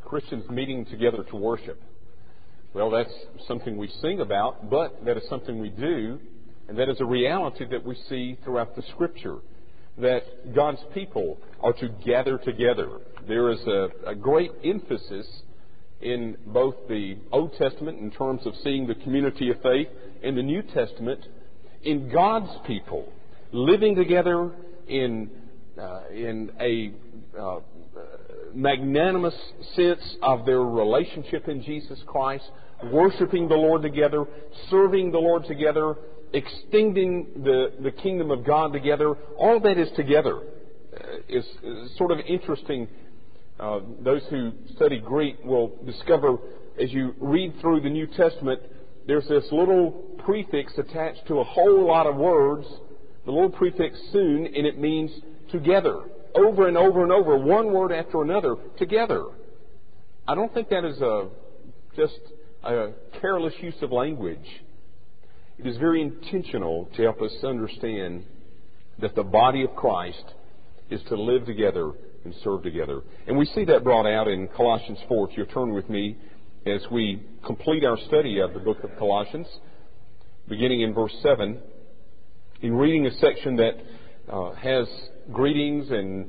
Christians meeting together to worship. Well, that's something we sing about, but that is something we do, and that is a reality that we see throughout the Scripture, that God's people are to gather together. There is a great emphasis in both the Old Testament in terms of seeing the community of faith, and the New Testament in God's people living together in a magnanimous sense of their relationship in Jesus Christ, worshiping the Lord together, serving the Lord together, extending the kingdom of God together. All that is together. Is sort of interesting. Those who study Greek will discover as you read through the New Testament, there's this little prefix attached to a whole lot of words, the little prefix soon, and it means together. Over and over and over, one word after another, together. I don't think that is just a careless use of language. It is very intentional to help us understand that the body of Christ is to live together and serve together. And we see that brought out in Colossians 4. If you'll turn with me as we complete our study of the book of Colossians, beginning in verse 7, in reading a section that has greetings and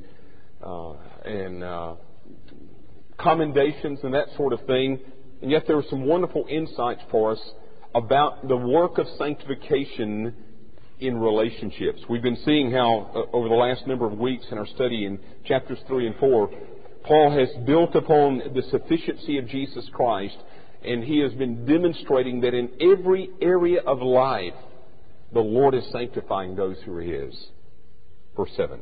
commendations and that sort of thing, and yet there are some wonderful insights for us about the work of sanctification in relationships. We've been seeing how over the last number of weeks in our study in chapters 3 and 4, Paul has built upon the sufficiency of Jesus Christ, and he has been demonstrating that in every area of life, the Lord is sanctifying those who are His. Verse 7.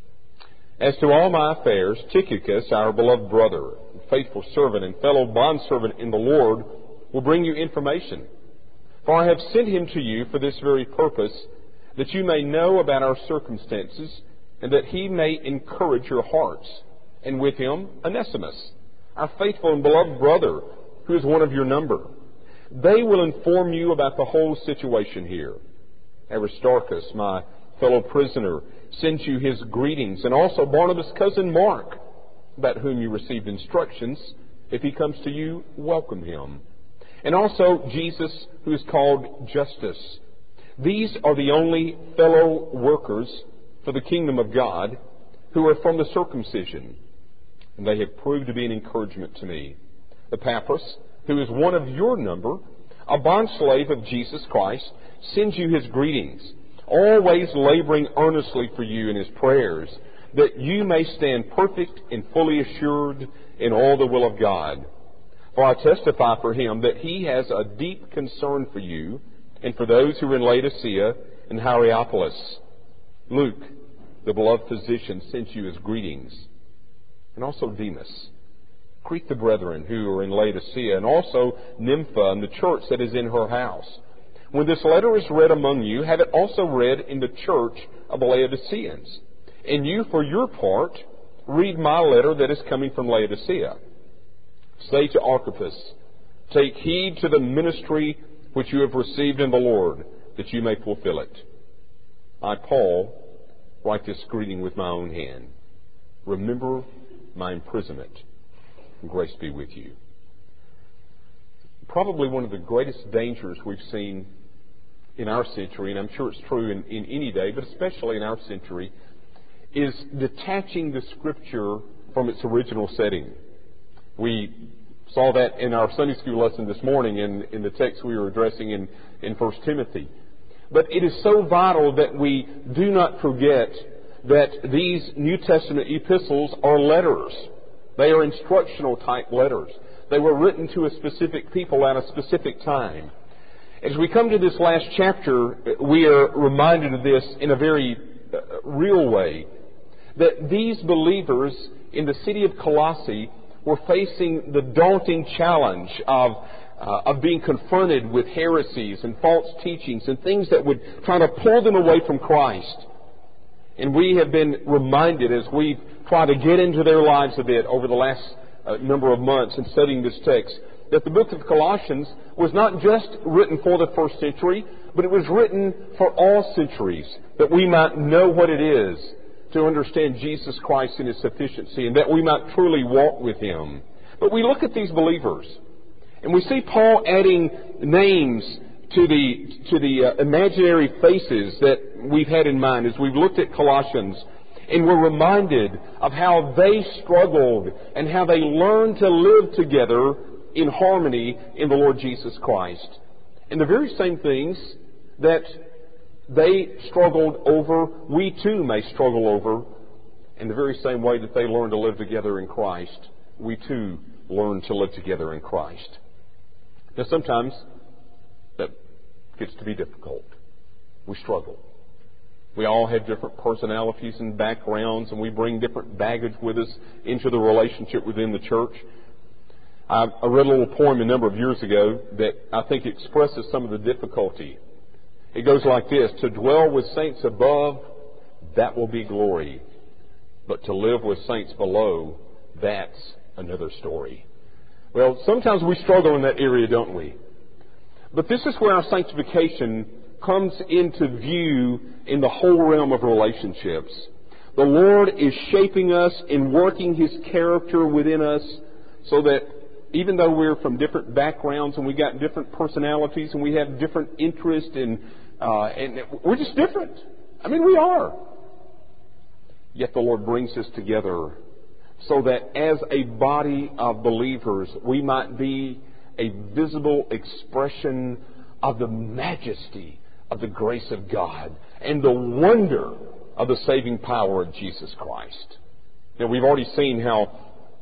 As to all my affairs, Tychicus, our beloved brother, faithful servant and fellow bondservant in the Lord, will bring you information. For I have sent him to you for this very purpose, that you may know about our circumstances, and that he may encourage your hearts. And with him, Onesimus, our faithful and beloved brother, who is one of your number. They will inform you about the whole situation here. Aristarchus, my fellow prisoner, sends you his greetings, and also Barnabas' cousin Mark, about whom you received instructions. If he comes to you, welcome him. And also Jesus, who is called Justus. These are the only fellow workers for the kingdom of God who are from the circumcision, and they have proved to be an encouragement to me. Epaphras, who is one of your number, a bondslave of Jesus Christ, sends you his greetings, always laboring earnestly for you in his prayers, that you may stand perfect and fully assured in all the will of God. For I testify for him that he has a deep concern for you and for those who are in Laodicea and Hierapolis. Luke, the beloved physician, sends you his greetings, and also Demas. Greet the brethren who are in Laodicea, and also Nympha and the church that is in her house. When this letter is read among you, have it also read in the church of the Laodiceans. And you, for your part, read my letter that is coming from Laodicea. Say to Archippus, take heed to the ministry which you have received in the Lord, that you may fulfill it. I, Paul, write this greeting with my own hand. Remember my imprisonment, and grace be with you. Probably one of the greatest dangers we've seen in our century, and I'm sure it's true in any day, but especially in our century, is detaching the Scripture from its original setting. We saw that in our Sunday school lesson this morning in the text we were addressing in 1 Timothy. But it is so vital that we do not forget that these New Testament epistles are letters. They are instructional type letters. They were written to a specific people at a specific time. As we come to this last chapter, we are reminded of this in a very real way, that these believers in the city of Colossae were facing the daunting challenge of being confronted with heresies and false teachings and things that would try to pull them away from Christ. And we have been reminded as we've tried to get into their lives a bit over the last number of months in studying this text, that the book of Colossians was not just written for the first century, but it was written for all centuries, that we might know what it is to understand Jesus Christ and His sufficiency, and that we might truly walk with Him. But we look at these believers, and we see Paul adding names to the imaginary faces that we've had in mind as we've looked at Colossians, and we're reminded of how they struggled and how they learned to live together in harmony in the Lord Jesus Christ. And the very same things that they struggled over, we too may struggle over. In the very same way that they learned to live together in Christ, we too learn to live together in Christ. Now sometimes that gets to be difficult. We struggle. We all have different personalities and backgrounds, and we bring different baggage with us into the relationship within the church. I read a little poem a number of years ago that I think expresses some of the difficulty. It goes like this: to dwell with saints above, that will be glory. But to live with saints below, that's another story. Well, sometimes we struggle in that area, don't we? But this is where our sanctification comes into view in the whole realm of relationships. The Lord is shaping us and working His character within us so that even though we're from different backgrounds and we got different personalities and we have different interests and we're just different. I mean, we are. Yet the Lord brings us together so that as a body of believers, we might be a visible expression of the majesty of the grace of God and the wonder of the saving power of Jesus Christ. Now, we've already seen how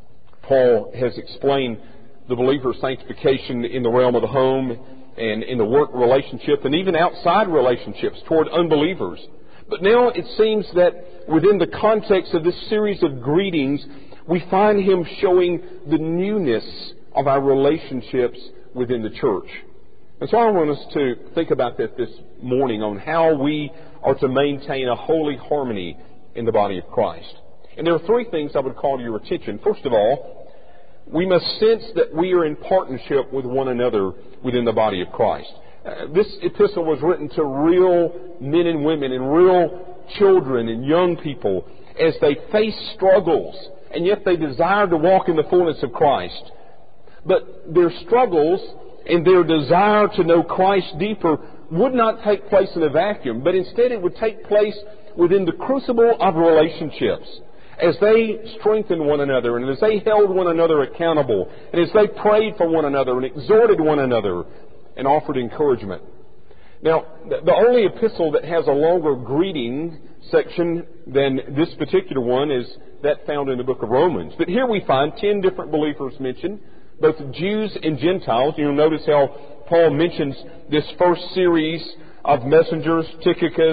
Paul has explained the believer's sanctification in the realm of the home and in the work relationship and even outside relationships toward unbelievers. But now it seems that within the context of this series of greetings, we find him showing the newness of our relationships within the church. And so I want us to think about that this morning on how we are to maintain a holy harmony in the body of Christ. And there are three things I would call to your attention. First of all, we must sense that we are in partnership with one another within the body of Christ. This epistle was written to real men and women and real children and young people as they face struggles, and yet they desire to walk in the fullness of Christ. But their struggles and their desire to know Christ deeper would not take place in a vacuum, but instead it would take place within the crucible of relationships as they strengthened one another and as they held one another accountable and as they prayed for one another and exhorted one another and offered encouragement. Now, the only epistle that has a longer greeting section than this particular one is that found in the book of Romans. But here we find 10 different believers mentioned, both Jews and Gentiles. You'll notice how Paul mentions this first series of messengers, Tychicus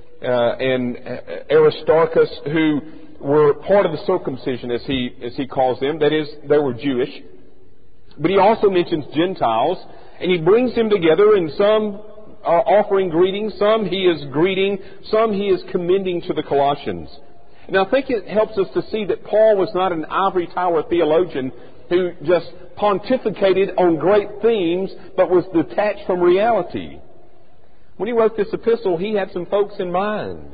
and Aristarchus, who were part of the circumcision, as he calls them. That is, they were Jewish. But he also mentions Gentiles, and he brings them together, and some are offering greetings, some he is greeting, some he is commending to the Colossians. And I think it helps us to see that Paul was not an ivory tower theologian who just pontificated on great themes, but was detached from reality. When he wrote this epistle, he had some folks in mind.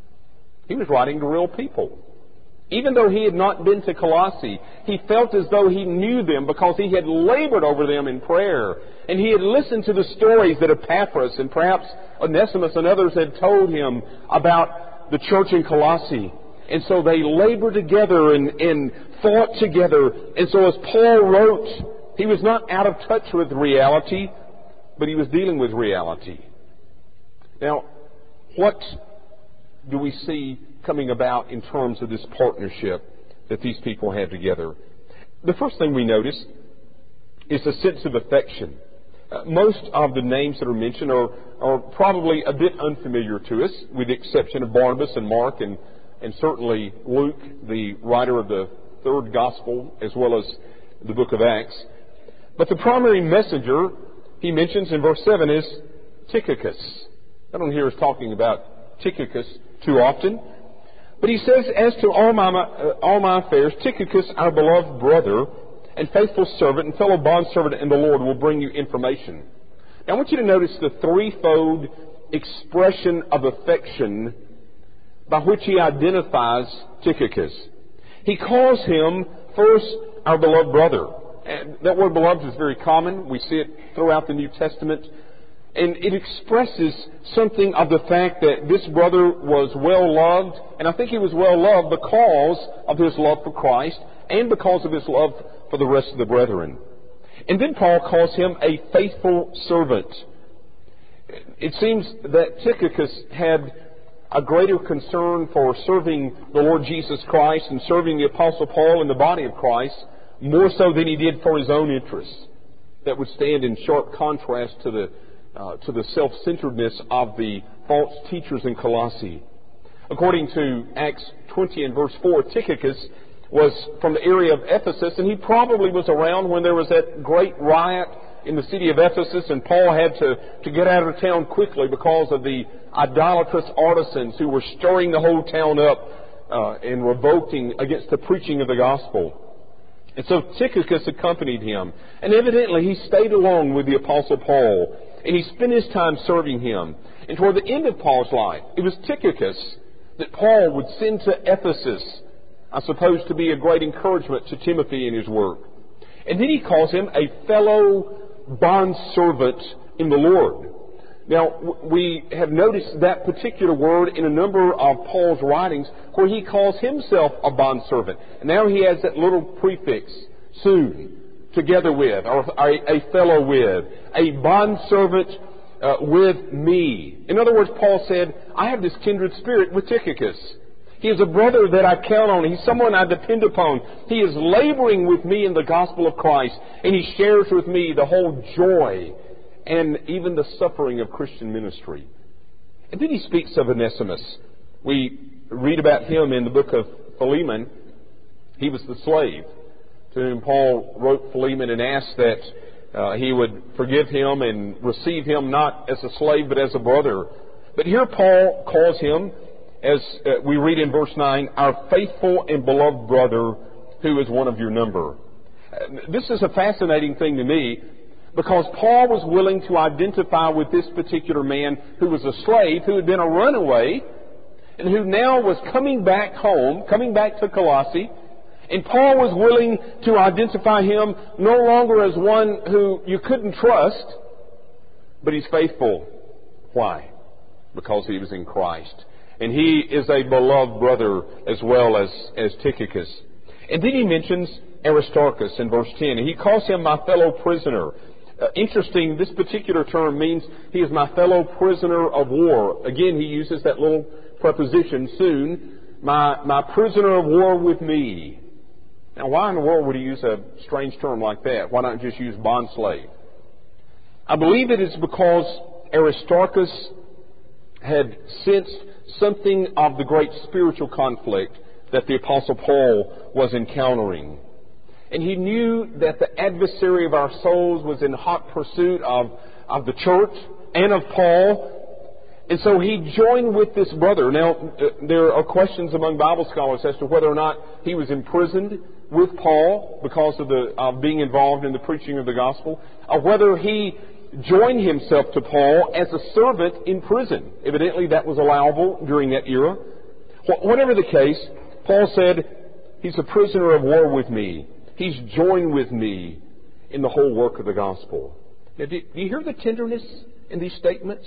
He was writing to real people. Even though he had not been to Colossae, he felt as though he knew them because he had labored over them in prayer. And he had listened to the stories that Epaphras and perhaps Onesimus and others had told him about the church in Colossae. And so they labored together and fought together. And so as Paul wrote, he was not out of touch with reality, but he was dealing with reality. Now, what do we see coming about in terms of this partnership that these people had together? The first thing we notice is a sense of affection. Most of the names that are mentioned are probably a bit unfamiliar to us, with the exception of Barnabas and Mark and certainly Luke, the writer of the third gospel, as well as the book of Acts. But the primary messenger he mentions in verse 7 is Tychicus. I don't hear us talking about Tychicus too often. But he says, as to all my affairs, Tychicus, our beloved brother and faithful servant and fellow bondservant in the Lord, will bring you information. Now I want you to notice the threefold expression of affection by which he identifies Tychicus. He calls him, first, our beloved brother. That word beloved is very common. We see it throughout the New Testament. And it expresses something of the fact that this brother was well loved, and I think he was well loved because of his love for Christ and because of his love for the rest of the brethren. And then Paul calls him a faithful servant. It seems that Tychicus had a greater concern for serving the Lord Jesus Christ and serving the Apostle Paul in the body of Christ more so than he did for his own interests. That would stand in sharp contrast to the self-centeredness of the false teachers in Colossae. According to Acts 20 and verse 4, Tychicus was from the area of Ephesus, and he probably was around when there was that great riot in the city of Ephesus, and Paul had to get out of town quickly because of the idolatrous artisans who were stirring the whole town up and revolting against the preaching of the gospel. And so Tychicus accompanied him, and evidently he stayed along with the Apostle Paul, and he spent his time serving him. And toward the end of Paul's life, it was Tychicus that Paul would send to Ephesus, I suppose to be a great encouragement to Timothy in his work. And then he calls him a fellow bondservant in the Lord. Now, we have noticed that particular word in a number of Paul's writings where he calls himself a bondservant. And now he has that little prefix, soon, together with, or a fellow with, a bondservant with me. In other words, Paul said, I have this kindred spirit with Tychicus. He is a brother that I count on. He's someone I depend upon. He is laboring with me in the gospel of Christ, and he shares with me the whole joy and even the suffering of Christian ministry. And then he speaks of Onesimus. We read about him in the book of Philemon. He was the slave to whom Paul wrote Philemon and asked that he would forgive him and receive him not as a slave but as a brother. But here Paul calls him, as we read in verse 9, our faithful and beloved brother who is one of your number. This is a fascinating thing to me because Paul was willing to identify with this particular man who was a slave, who had been a runaway, and who now was coming back home, coming back to Colossae. And Paul was willing to identify him no longer as one who you couldn't trust, but he's faithful. Why? Because he was in Christ. And he is a beloved brother as well as Tychicus. And then he mentions Aristarchus in verse 10. And he calls him my fellow prisoner. Interesting, this particular term means he is my fellow prisoner of war. Again, he uses that little preposition, soon, my prisoner of war with me. Now, why in the world would he use a strange term like that? Why not just use bondslave? I believe it is because Aristarchus had sensed something of the great spiritual conflict that the Apostle Paul was encountering. And he knew that the adversary of our souls was in hot pursuit of the church and of Paul. And so he joined with this brother. Now, there are questions among Bible scholars as to whether or not he was imprisoned with Paul because of being involved in the preaching of the gospel, or whether he joined himself to Paul as a servant in prison. Evidently, that was allowable during that era. Whatever the case, Paul said, he's a prisoner of war with me. He's joined with me in the whole work of the gospel. Now, do you hear the tenderness in these statements?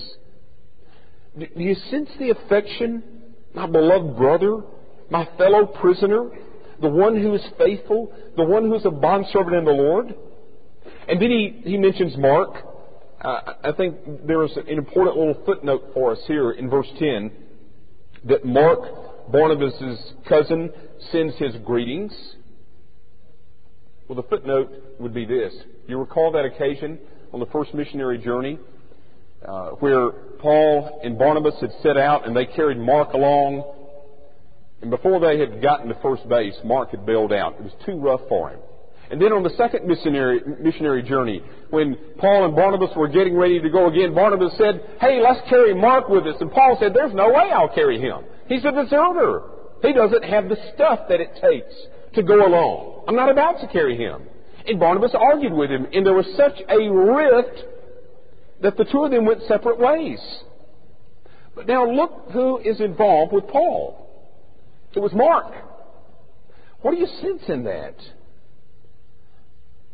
Do you sense the affection? My beloved brother, my fellow prisoner, the one who is faithful, the one who is a bondservant in the Lord. And then he mentions Mark. I think there is an important little footnote for us here in verse 10 that Mark, Barnabas' cousin, sends his greetings. Well, the footnote would be this. You recall that occasion on the first missionary journey where Paul and Barnabas had set out and they carried Mark along. And before they had gotten to first base, Mark had bailed out. It was too rough for him. And then on the second missionary journey, when Paul and Barnabas were getting ready to go again, Barnabas said, hey, let's carry Mark with us. And Paul said, there's no way I'll carry him. He's a deserter. He doesn't have the stuff that it takes to go along. I'm not about to carry him. And Barnabas argued with him, and there was such a rift that the two of them went separate ways. But now look who is involved with Paul. It was Mark. What do you sense in that?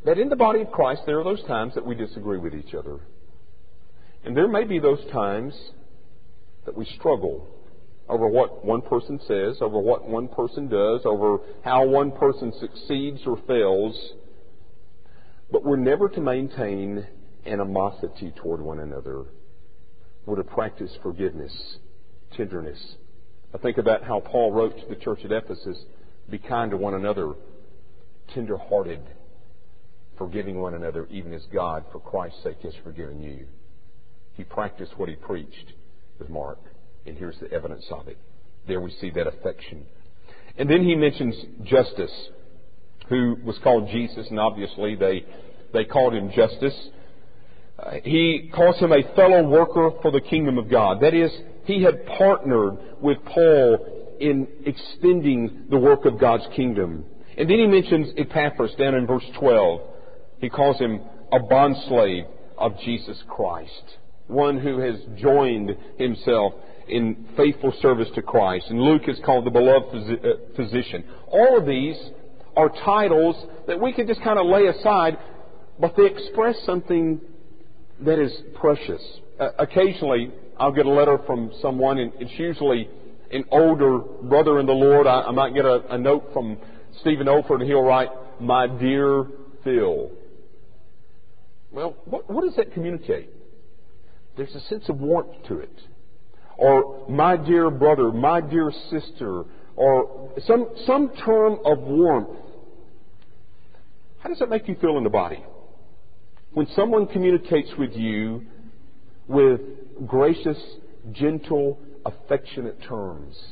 that in the body of Christ there are those times that we disagree with each other. And there may be those times that we struggle over what one person says, over what one person does, over how one person succeeds or fails. But we're never to maintain animosity toward one another. We're to practice forgiveness, tenderness. I think about how Paul wrote to the church at Ephesus, be kind to one another, tender-hearted, forgiving one another, even as God, for Christ's sake, has forgiven you. He practiced what he preached with Mark, and here's the evidence of it. There we see that affection. And then he mentions Justus, who was called Jesus, and obviously they called him Justus. He calls him a fellow worker for the kingdom of God. That is, he had partnered with Paul in extending the work of God's kingdom. And then he mentions Epaphras down in verse 12. He calls him a bondslave of Jesus Christ, one who has joined himself in faithful service to Christ. And Luke is called the beloved physician. All of these are titles that we can just kind of lay aside, but they express something that is precious. Occasionally, I'll get a letter from someone, and it's usually an older brother in the Lord. I might get a note from Stephen Olford, and he'll write, "My dear Phil." Well, what does that communicate? There's a sense of warmth to it. Or, "My dear brother," "my dear sister," or some term of warmth. How does that make you feel in the body? When someone communicates with you with gracious, gentle, affectionate terms,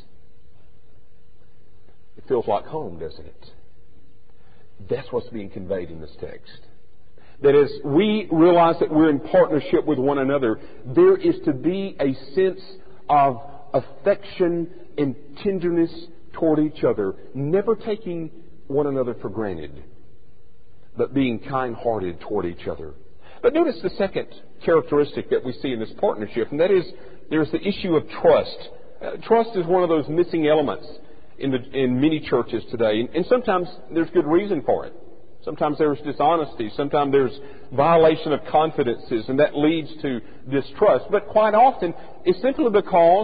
it feels like home, doesn't it? That's what's being conveyed in this text. That as we realize that we're in partnership with one another, there is to be a sense of affection and tenderness toward each other, never taking one another for granted, but being kind-hearted toward each other. But notice the second characteristic that we see in this partnership, and that is there's the issue of trust. Trust is one of those missing elements in many churches today, and sometimes there's good reason for it. Sometimes there's dishonesty. Sometimes there's violation of confidences, and that leads to distrust. But quite often, it's simply because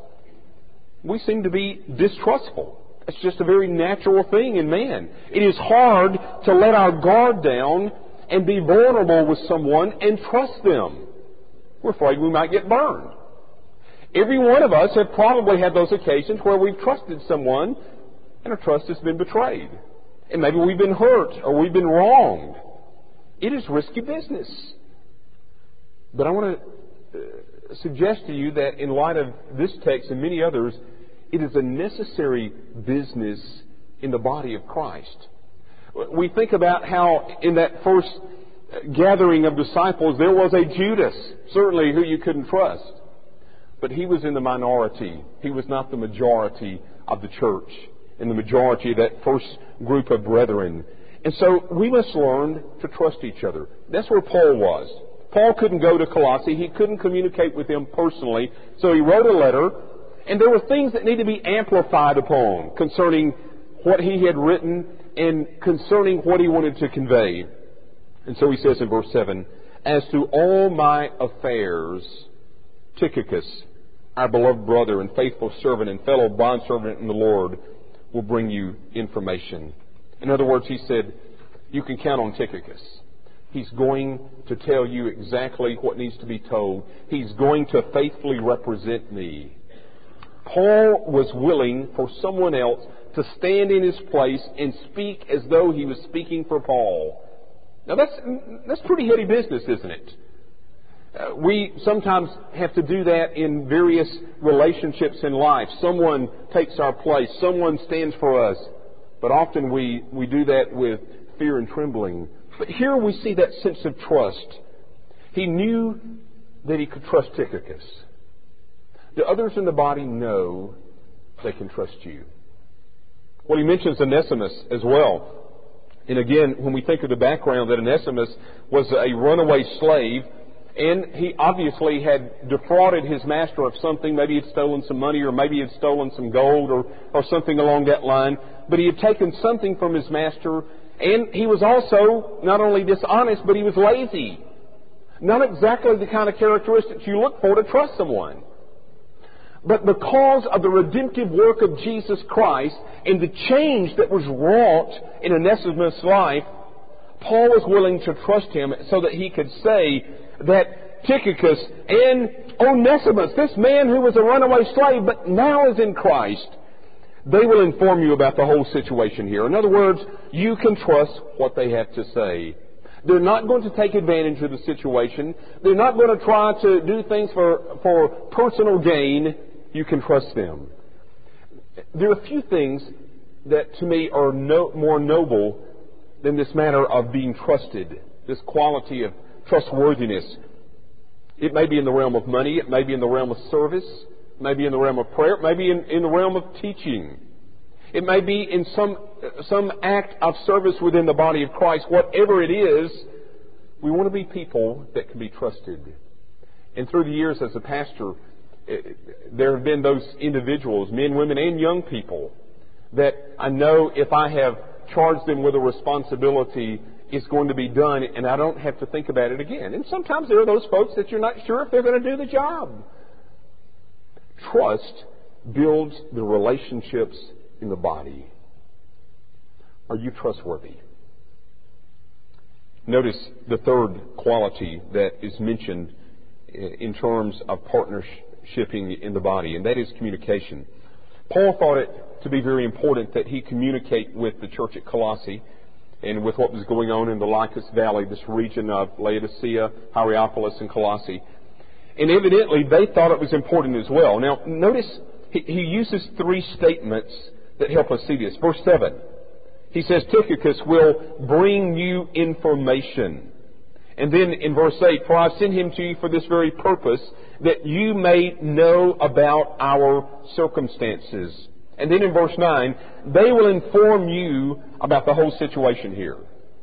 we seem to be distrustful. It's just a very natural thing in man. It is hard to let our guard down and be vulnerable with someone and trust them. We're afraid we might get burned. Every one of us have probably had those occasions where we've trusted someone and our trust has been betrayed. And maybe we've been hurt or we've been wronged. It is risky business. But I want to suggest to you that in light of this text and many others, it is a necessary business in the body of Christ. We think about how in that first gathering of disciples there was a Judas, certainly who you couldn't trust. But he was in the minority. He was not the majority of the church, in the majority of that first group of brethren. And so we must learn to trust each other. That's where Paul was. Paul couldn't go to Colossae. He couldn't communicate with them personally. So he wrote a letter, and there were things that needed to be amplified upon concerning what he had written and concerning what he wanted to convey. And so he says in verse 7, "As to all my affairs, Tychicus, our beloved brother and faithful servant and fellow bondservant in the Lord, will bring you information." In other words, he said, you can count on Tychicus. He's going to tell you exactly what needs to be told. He's going to faithfully represent me. Paul was willing for someone else to stand in his place and speak as though he was speaking for Paul. Now that's pretty heady business, isn't it? We sometimes have to do that in various relationships in life. Someone takes our place. Someone stands for us. But often we do that with fear and trembling. But here we see that sense of trust. He knew that he could trust Tychicus. Do others in the body know they can trust you? Well, he mentions Onesimus as well. And again, when we think of the background that Onesimus was a runaway slave, and he obviously had defrauded his master of something. Maybe he had stolen some money, or maybe he had stolen some gold, or something along that line. But he had taken something from his master, And he was also not only dishonest, but he was lazy. Not exactly the kind of characteristics you look for to trust someone. But because of the redemptive work of Jesus Christ and the change that was wrought in Onesimus' life, Paul was willing to trust him so that he could say that Tychicus and Onesimus, this man who was a runaway slave but now is in Christ, they will inform you about the whole situation here. In other words, you can trust what they have to say. They're not going to take advantage of the situation. They're not going to try to do things for personal gain. You can trust them. There are a few things that to me are more noble than this matter of being trusted, this quality of trustworthiness. It may be in the realm of money. It may be in the realm of service. It may be in the realm of prayer. It may be in the realm of teaching. It may be in some act of service within the body of Christ. Whatever it is, we want to be people that can be trusted. And through the years as a pastor, there have been those individuals, men, women, and young people, that I know if I have charged them with a responsibility, it's going to be done, and I don't have to think about it again. And sometimes there are those folks that you're not sure if they're going to do the job. Trust builds the relationships in the body. Are you trustworthy? Notice the third quality that is mentioned in terms of partnershiping in the body, and that is communication. Paul thought it to be very important that he communicate with the church at Colossae and with what was going on in the Lycus Valley, this region of Laodicea, Hierapolis, and Colossae. And evidently they thought it was important as well. Now, notice he uses three statements that help us see this. Verse 7, he says, Tychicus will bring you information. And then in verse 8, for I send him to you for this very purpose, that you may know about our circumstances. And then in verse 9, they will inform you about the whole situation here.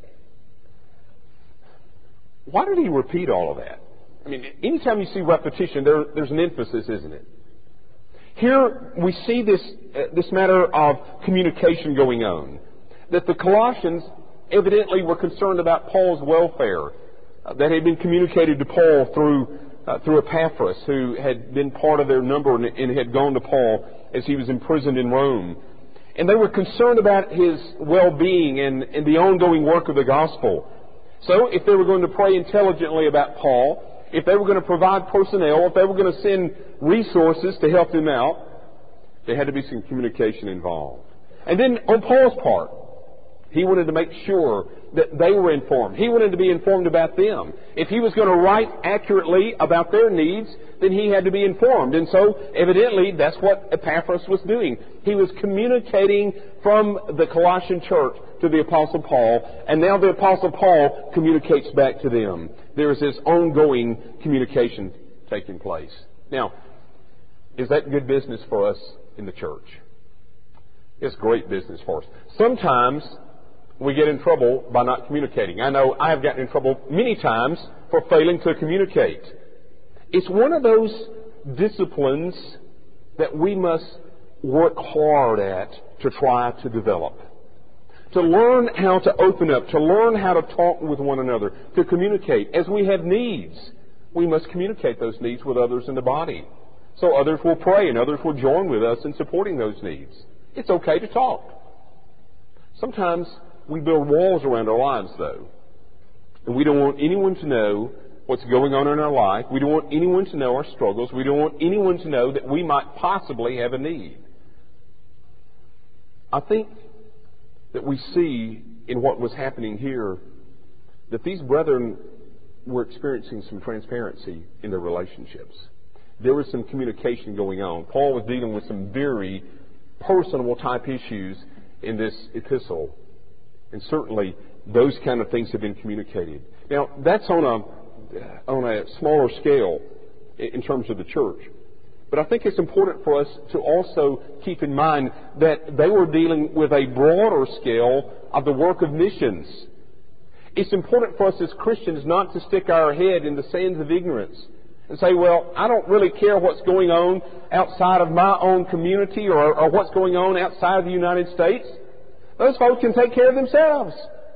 Why did he repeat all of that? I mean, anytime you see repetition, there's an emphasis, isn't it? Here we see this matter of communication going on. That the Colossians evidently were concerned about Paul's welfare. That had been communicated to Paul through Epaphras, who had been part of their number and had gone to Paul as he was imprisoned in Rome. And they were concerned about his well-being and the ongoing work of the gospel. So if they were going to pray intelligently about Paul, if they were going to provide personnel, if they were going to send resources to help him out, there had to be some communication involved. And then on Paul's part, he wanted to make sure that they were informed. He wanted to be informed about them. If he was going to write accurately about their needs, then he had to be informed. And so, evidently, that's what Epaphras was doing. He was communicating from the Colossian church to the Apostle Paul, and now the Apostle Paul communicates back to them. There is this ongoing communication taking place. Now, is that good business for us in the church? It's great business for us. Sometimes we get in trouble by not communicating. I know I have gotten in trouble many times for failing to communicate. It's one of those disciplines that we must work hard at to try to develop. To learn how to open up, to learn how to talk with one another, to communicate. As we have needs, we must communicate those needs with others in the body. So others will pray and others will join with us in supporting those needs. It's okay to talk. Sometimes we build walls around our lives, though. And we don't want anyone to know what's going on in our life. We don't want anyone to know our struggles. We don't want anyone to know that we might possibly have a need. I think that we see in what was happening here that these brethren were experiencing some transparency in their relationships. There was some communication going on. Paul was dealing with some very personal type issues in this epistle. And certainly those kind of things have been communicated. Now, that's on a smaller scale in terms of the church. But I think it's important for us to also keep in mind that they were dealing with a broader scale of the work of missions. It's important for us as Christians not to stick our head in the sands of ignorance and say, well, I don't really care what's going on outside of my own community or what's going on outside of the United States. Those folks can take care of themselves.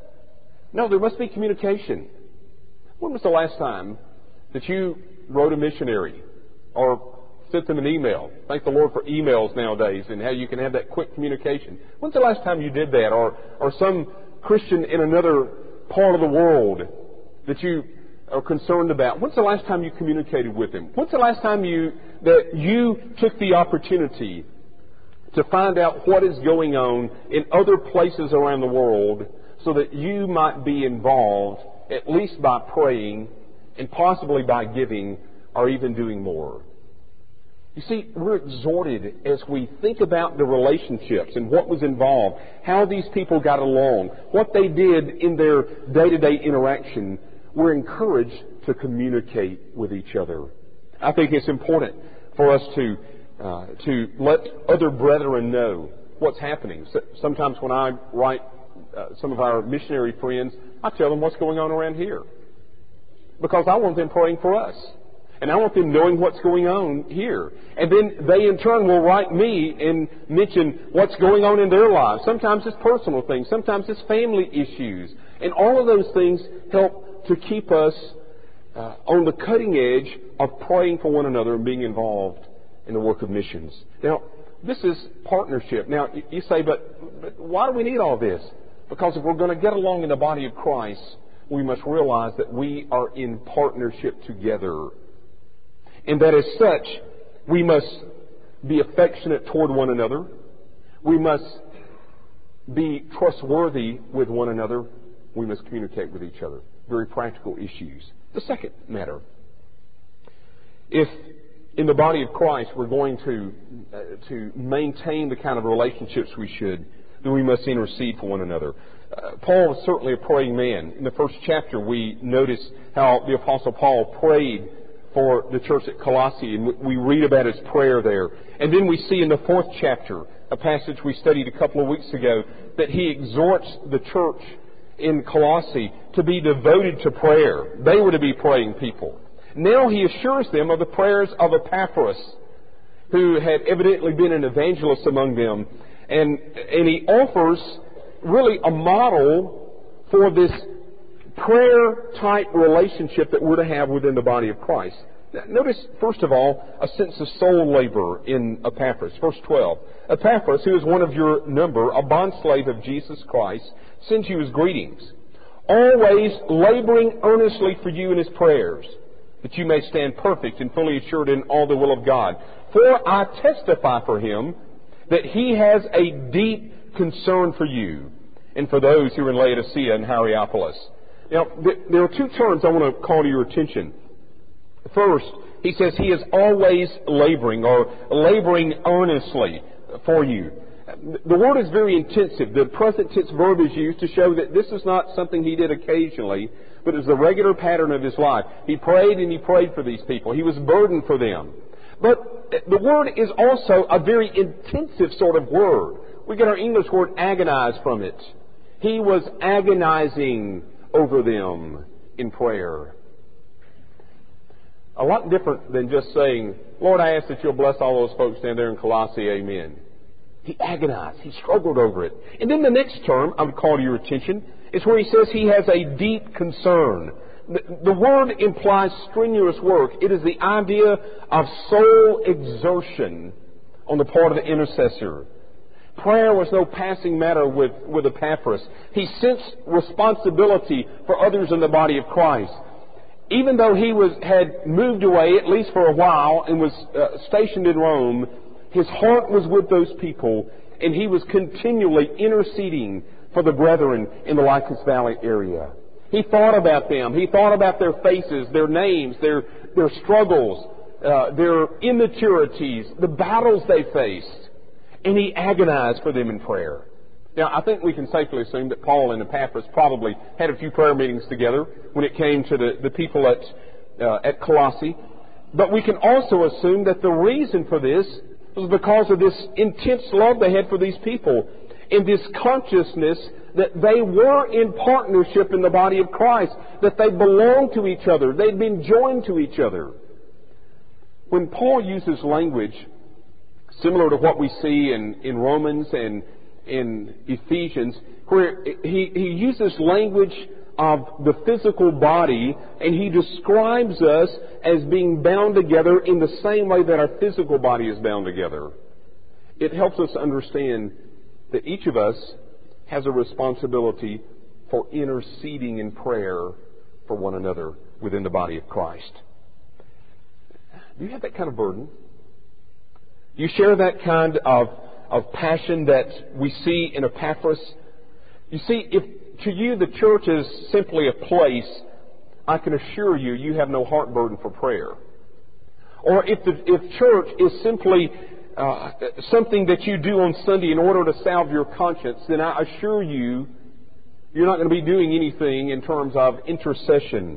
No, there must be communication. When was the last time that you wrote a missionary or sent them an email? Thank the Lord for emails nowadays and how you can have that quick communication. When's the last time you did that? Or some Christian in another part of the world that you are concerned about. When's the last time you communicated with him? When's the last time that you took the opportunity to find out what is going on in other places around the world so that you might be involved, at least by praying and possibly by giving or even doing more? You see, we're exhorted as we think about the relationships and what was involved, how these people got along, what they did in their day-to-day interaction. We're encouraged to communicate with each other. I think it's important for us to let other brethren know what's happening. Sometimes when I write some of our missionary friends, I tell them what's going on around here, because I want them praying for us. And I want them knowing what's going on here. And then they in turn will write me and mention what's going on in their lives. Sometimes it's personal things. Sometimes it's family issues. And all of those things help to keep us on the cutting edge of praying for one another and being involved in the work of missions. Now, this is partnership. Now, you say, but why do we need all this? Because if we're going to get along in the body of Christ, we must realize that we are in partnership together. And that as such, we must be affectionate toward one another. We must be trustworthy with one another. We must communicate with each other. Very practical issues. The second matter, if in the body of Christ we're going to maintain the kind of relationships we should, then we must intercede for one another. Paul was certainly a praying man. In the first chapter, we notice how the Apostle Paul prayed for the church at Colossae, and we read about his prayer there. And then we see in the fourth chapter, a passage we studied a couple of weeks ago, that he exhorts the church in Colossae to be devoted to prayer. They were to be praying people. Now he assures them of the prayers of Epaphras, who had evidently been an evangelist among them. And he offers really a model for this prayer-type relationship that we're to have within the body of Christ. Now, notice, first of all, a sense of soul labor in Epaphras. Verse 12. Epaphras, who is one of your number, a bondslave of Jesus Christ, sends you his greetings, always laboring earnestly for you in his prayers, that you may stand perfect and fully assured in all the will of God. For I testify for him that he has a deep concern for you and for those who are in Laodicea and Hierapolis. Now, there are two terms I want to call to your attention. First, he says he is always laboring, or laboring earnestly for you. The word is very intensive. The present tense verb is used to show that this is not something he did occasionally, but is the regular pattern of his life. He prayed and he prayed for these people. He was burdened for them. But the word is also a very intensive sort of word. We get our English word agonize from it. He was agonizing over them in prayer. A lot different than just saying, Lord, I ask that you'll bless all those folks down there in Colossae, amen. He agonized. He struggled over it. And then the next term I would call to your attention is where he says he has a deep concern. The word implies strenuous work. It is the idea of soul exertion on the part of the intercessor. Prayer was no passing matter with Epaphras. He sensed responsibility for others in the body of Christ. Even though he had moved away, at least for a while, and was stationed in Rome, his heart was with those people, and he was continually interceding for the brethren in the Lycus Valley area. He thought about them. He thought about their faces, their names, their struggles, their immaturities, the battles they faced. And he agonized for them in prayer. Now, I think we can safely assume that Paul and Epaphras probably had a few prayer meetings together when it came to the people at Colossae. But we can also assume that the reason for this was because of this intense love they had for these people, and this consciousness that they were in partnership in the body of Christ, that they belonged to each other, they'd been joined to each other. When Paul uses language similar to what we see in Romans and in Ephesians, where he uses language of the physical body, and he describes us as being bound together in the same way that our physical body is bound together. It helps us understand that each of us has a responsibility for interceding in prayer for one another within the body of Christ. Do you have that kind of burden? Do you share that kind of passion that we see in Epaphras? You see, if to you the church is simply a place, I can assure you, you have no heart burden for prayer. Or if church is simply something that you do on Sunday in order to salve your conscience, then I assure you, you're not going to be doing anything in terms of intercession.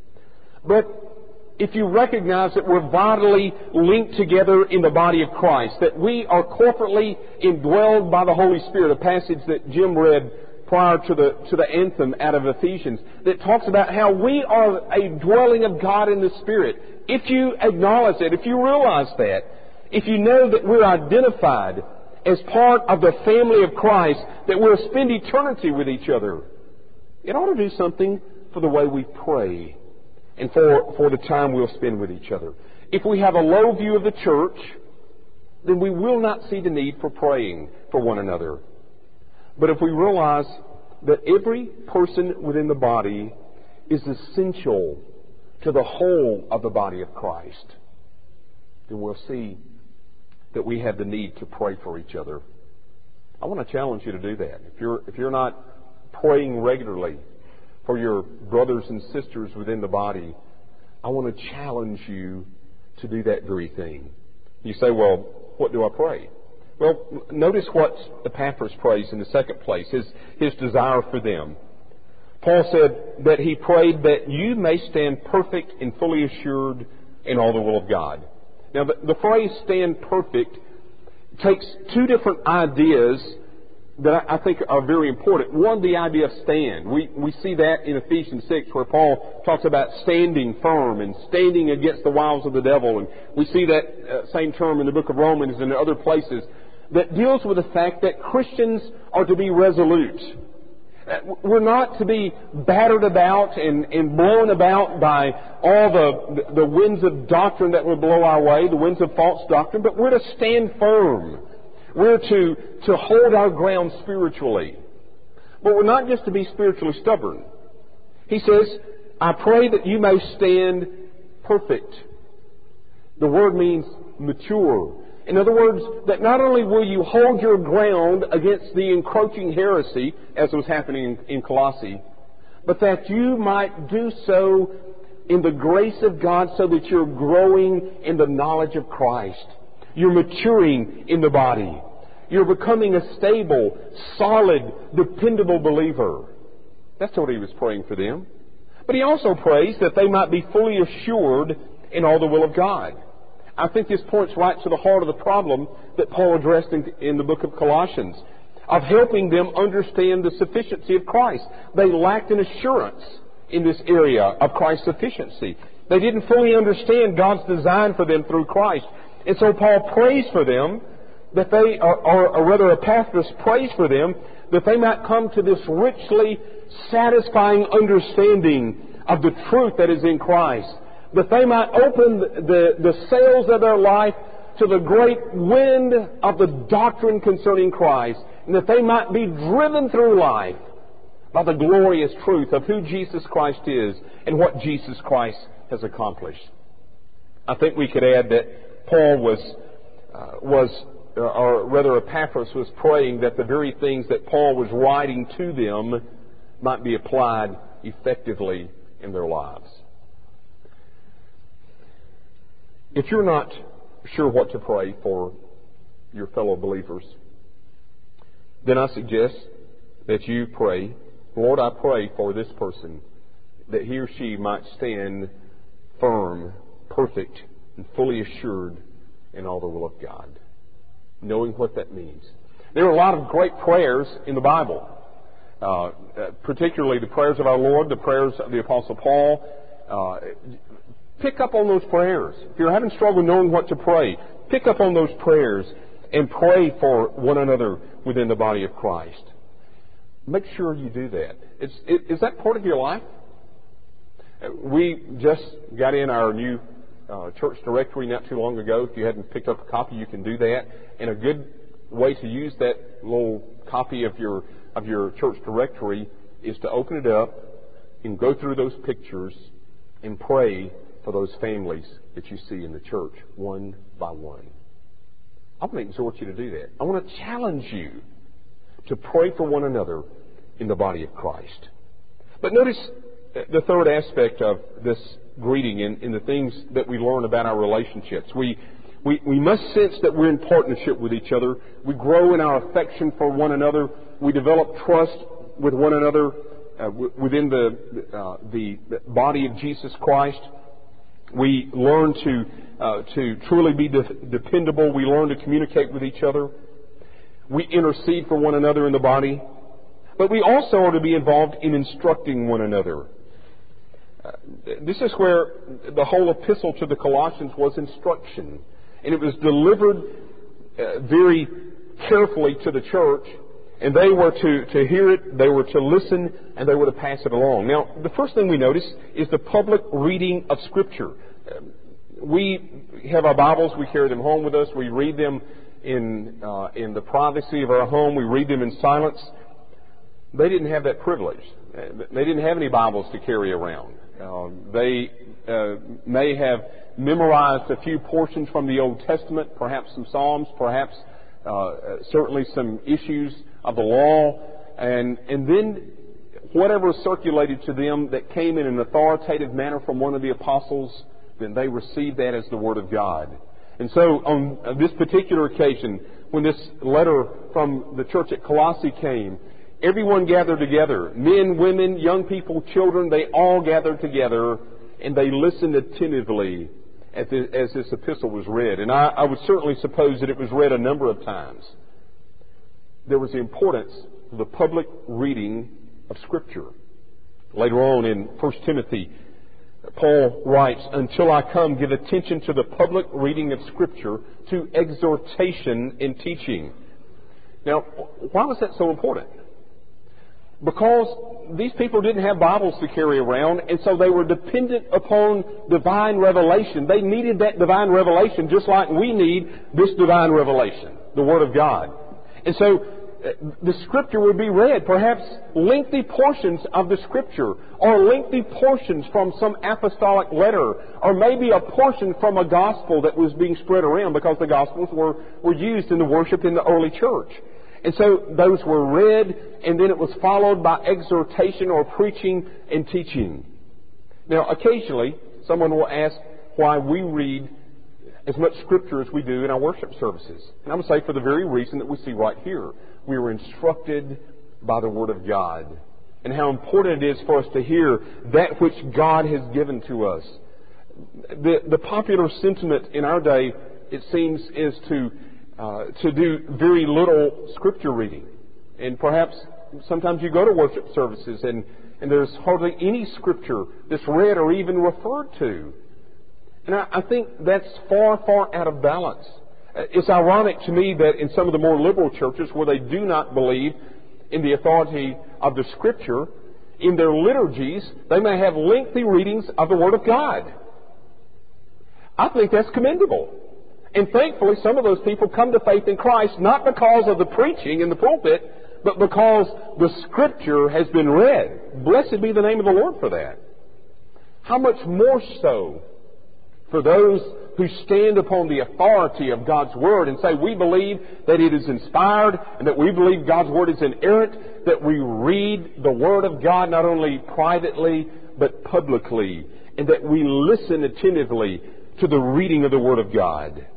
But if you recognize that we're vitally linked together in the body of Christ, that we are corporately indwelled by the Holy Spirit, a passage that Jim read prior to the anthem out of Ephesians, that talks about how we are a dwelling of God in the Spirit. If you acknowledge that, if you realize that, if you know that we're identified as part of the family of Christ, that we'll spend eternity with each other, it ought to do something for the way we pray and for the time we'll spend with each other. If we have a low view of the church, then we will not see the need for praying for one another. But if we realize that every person within the body is essential to the whole of the body of Christ, then we'll see that we have the need to pray for each other. I want to challenge you to do that. If you're not praying regularly for your brothers and sisters within the body, I want to challenge you to do that very thing. You say, well, what do I pray? Well, notice what Epaphras prays in the second place, his desire for them. Paul said that he prayed that you may stand perfect and fully assured in all the will of God. Now, the phrase stand perfect takes two different ideas that I think are very important. One, the idea of stand. We see that in Ephesians 6, where Paul talks about standing firm and standing against the wiles of the devil. And we see that same term in the book of Romans and in other places that deals with the fact that Christians are to be resolute. We're not to be battered about and blown about by all the winds of doctrine that will blow our way, the winds of false doctrine, but we're to stand firm. We're to hold our ground spiritually. But we're not just to be spiritually stubborn. He says, I pray that you may stand perfect. The word means mature. In other words, that not only will you hold your ground against the encroaching heresy, as was happening in Colossae, but that you might do so in the grace of God so that you're growing in the knowledge of Christ. You're maturing in the body. You're becoming a stable, solid, dependable believer. That's what he was praying for them. But he also prays that they might be fully assured in all the will of God. I think this points right to the heart of the problem that Paul addressed in the book of Colossians, of helping them understand the sufficiency of Christ. They lacked an assurance in this area of Christ's sufficiency. They didn't fully understand God's design for them through Christ. And so Paul prays for them that they, or rather Epaphras prays for them, that they might come to this richly satisfying understanding of the truth that is in Christ. That they might open the sails of their life to the great wind of the doctrine concerning Christ, and that they might be driven through life by the glorious truth of who Jesus Christ is and what Jesus Christ has accomplished. I think we could add that Paul or rather Epaphras was praying that the very things that Paul was writing to them might be applied effectively in their lives. If you're not sure what to pray for your fellow believers, then I suggest that you pray, Lord, I pray for this person, that he or she might stand firm, perfect, and fully assured in all the will of God, knowing what that means. There are a lot of great prayers in the Bible, particularly the prayers of our Lord, the prayers of the Apostle Paul. Pick up on those prayers. If you're having struggle knowing what to pray, pick up on those prayers and pray for one another within the body of Christ. Make sure you do that. Is that part of your life? We just got in our new church directory not too long ago. If you hadn't picked up a copy, you can do that. And a good way to use that little copy of your church directory is to open it up and go through those pictures and pray for those families that you see in the church one by one. I want to exhort you to do that. I want to challenge you to pray for one another in the body of Christ. But notice the third aspect of this greeting in the things that we learn about our relationships. We must sense that we're in partnership with each other. We grow in our affection for one another. We develop trust with one another within the body of Jesus Christ. We learn to truly be dependable. We learn to communicate with each other. We intercede for one another in the body. But we also are to be involved in instructing one another. This is where the whole epistle to the Colossians was instruction. And it was delivered very carefully to the church. And they were to hear it, they were to listen, and they were to pass it along. Now, the first thing we notice is the public reading of Scripture. We have our Bibles, we carry them home with us, we read them in the privacy of our home, we read them in silence. They didn't have that privilege. They didn't have any Bibles to carry around. They may have memorized a few portions from the Old Testament, perhaps some Psalms, perhaps certainly some issues of the law, and then whatever circulated to them that came in an authoritative manner from one of the apostles, then they received that as the Word of God. And so on this particular occasion, when this letter from the church at Colossae came, everyone gathered together. Men, women, young people, children, they all gathered together and they listened attentively as this epistle was read. And I would certainly suppose that it was read a number of times. There was the importance of the public reading of Scripture. Later on in 1 Timothy, Paul writes, "Until I come, give attention to the public reading of Scripture, to exhortation and teaching." Now, why was that so important? Because these people didn't have Bibles to carry around, and so they were dependent upon divine revelation. They needed that divine revelation just like we need this divine revelation, the Word of God. And so the Scripture would be read, perhaps lengthy portions of the Scripture, or lengthy portions from some apostolic letter, or maybe a portion from a gospel that was being spread around because the Gospels were used in the worship in the early church. And so those were read, and then it was followed by exhortation or preaching and teaching. Now, occasionally, someone will ask why we read as much Scripture as we do in our worship services. And I would say for the very reason that we see right here. We were instructed by the Word of God. And how important it is for us to hear that which God has given to us. The popular sentiment in our day, it seems, is to do very little Scripture reading. And perhaps sometimes you go to worship services and there's hardly any Scripture that's read or even referred to. And I think that's far, far out of balance. It's ironic to me that in some of the more liberal churches where they do not believe in the authority of the Scripture, in their liturgies, they may have lengthy readings of the Word of God. I think that's commendable. And thankfully, some of those people come to faith in Christ not because of the preaching in the pulpit, but because the Scripture has been read. Blessed be the name of the Lord for that. How much more so for those who stand upon the authority of God's Word and say we believe that it is inspired and that we believe God's Word is inerrant, that we read the Word of God not only privately but publicly, and that we listen attentively to the reading of the Word of God.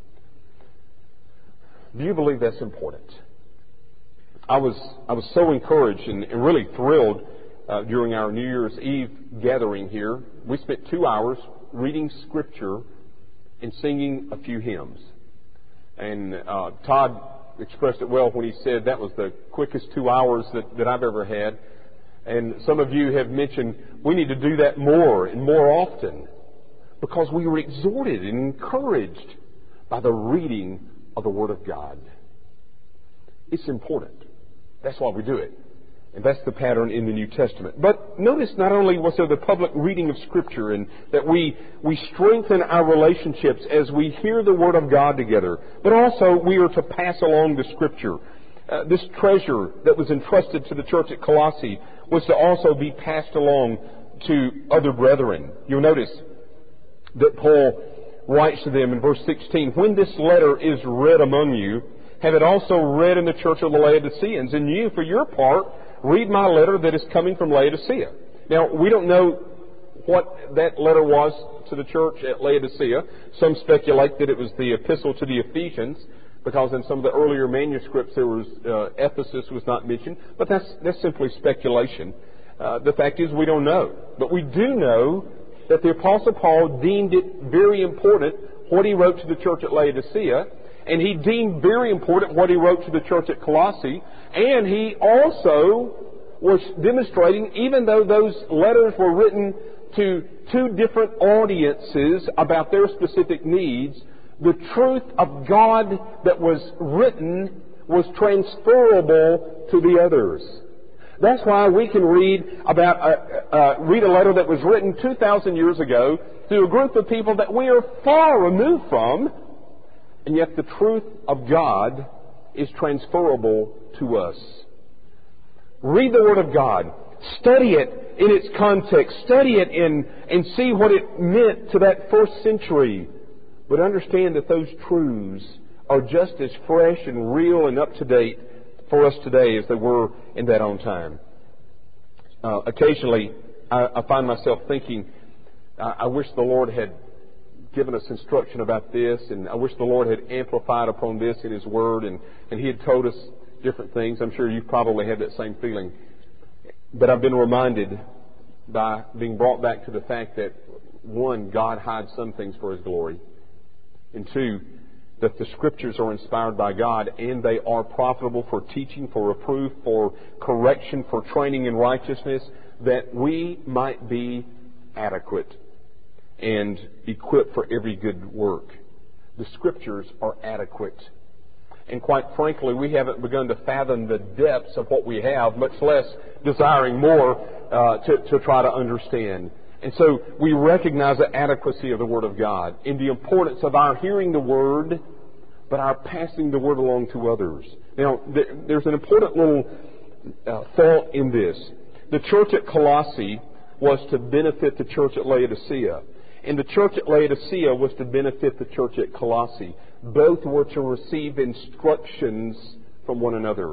Do you believe that's important? I was so encouraged and really thrilled during our New Year's Eve gathering here. We spent 2 hours reading Scripture and singing a few hymns. And Todd expressed it well when he said that was the quickest 2 hours that I've ever had. And some of you have mentioned we need to do that more and more often because we were exhorted and encouraged by the reading of the Word of God. It's important. That's why we do it. And that's the pattern in the New Testament. But notice not only was there the public reading of Scripture and that we strengthen our relationships as we hear the Word of God together, but also we are to pass along the Scripture. This treasure that was entrusted to the church at Colossae was to also be passed along to other brethren. You'll notice that Paul writes to them in verse 16, "When this letter is read among you, have it also read in the church of the Laodiceans. And you, for your part, read my letter that is coming from Laodicea." Now, we don't know what that letter was to the church at Laodicea. Some speculate that it was the epistle to the Ephesians, because in some of the earlier manuscripts there was Ephesus was not mentioned. But that's simply speculation. The fact is we don't know. But we do know that the Apostle Paul deemed it very important what he wrote to the church at Laodicea, and he deemed very important what he wrote to the church at Colossae, and he also was demonstrating, even though those letters were written to two different audiences about their specific needs, the truth of God that was written was transferable to the others. That's why we can read a letter that was written 2,000 years ago to a group of people that we are far removed from, and yet the truth of God is transferable to us. Read the Word of God. Study it in its context. Study it and see what it meant to that first century. But understand that those truths are just as fresh and real and up to date for us today as they were in that own time. Occasionally, I find myself thinking, I wish the Lord had given us instruction about this, and I wish the Lord had amplified upon this in His Word, and He had told us different things. I'm sure you've probably had that same feeling. But I've been reminded by being brought back to the fact that, one, God hides some things for His glory, and two, that the Scriptures are inspired by God and they are profitable for teaching, for reproof, for correction, for training in righteousness, that we might be adequate and equipped for every good work. The Scriptures are adequate. And quite frankly, we haven't begun to fathom the depths of what we have, much less desiring more to try to understand. And so we recognize the adequacy of the Word of God and the importance of our hearing the Word, but our passing the Word along to others. Now, there's an important little thought in this. The church at Colossae was to benefit the church at Laodicea, and the church at Laodicea was to benefit the church at Colossae. Both were to receive instructions from one another.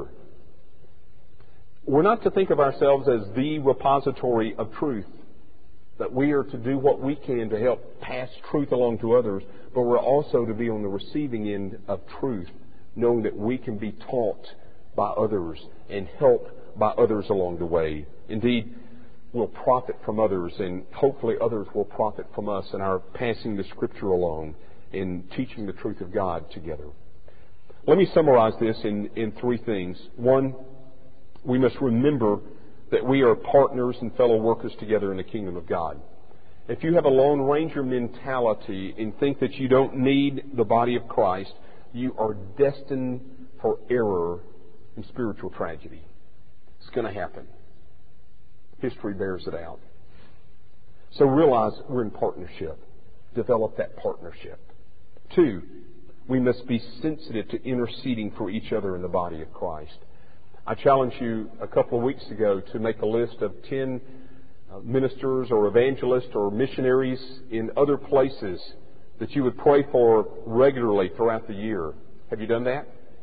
We're not to think of ourselves as the repository of truth, that we are to do what we can to help pass truth along to others, but we're also to be on the receiving end of truth, knowing that we can be taught by others and helped by others along the way. Indeed, we'll profit from others, and hopefully others will profit from us in our passing the Scripture along and teaching the truth of God together. Let me summarize this in three things. One, we must remember that we are partners and fellow workers together in the kingdom of God. If you have a Lone Ranger mentality and think that you don't need the body of Christ, you are destined for error and spiritual tragedy. It's going to happen. History bears it out. So realize we're in partnership. Develop that partnership. Two, we must be sensitive to interceding for each other in the body of Christ. I challenged you a couple of weeks ago to make a list of 10 ministers or evangelists or missionaries in other places that you would pray for regularly throughout the year. Have you done that?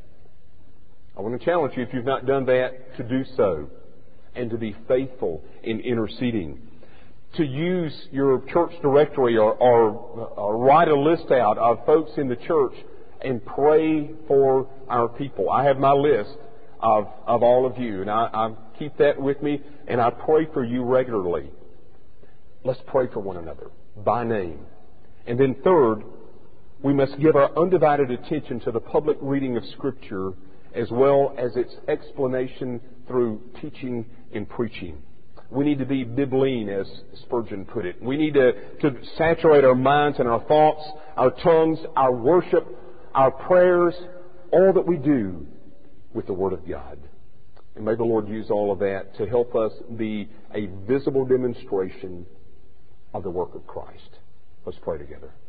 I want to challenge you, if you've not done that, to do so and to be faithful in interceding. To use your church directory or write a list out of folks in the church and pray for our people. I have my list of all of you, and I keep that with me, and I pray for you regularly. Let's pray for one another by name. And then third, we must give our undivided attention to the public reading of Scripture as well as its explanation through teaching and preaching. We need to be bibline, as Spurgeon put it. We need to saturate our minds and our thoughts, our tongues, our worship, our prayers, all that we do with the Word of God. And may the Lord use all of that to help us be a visible demonstration of the work of Christ. Let's pray together.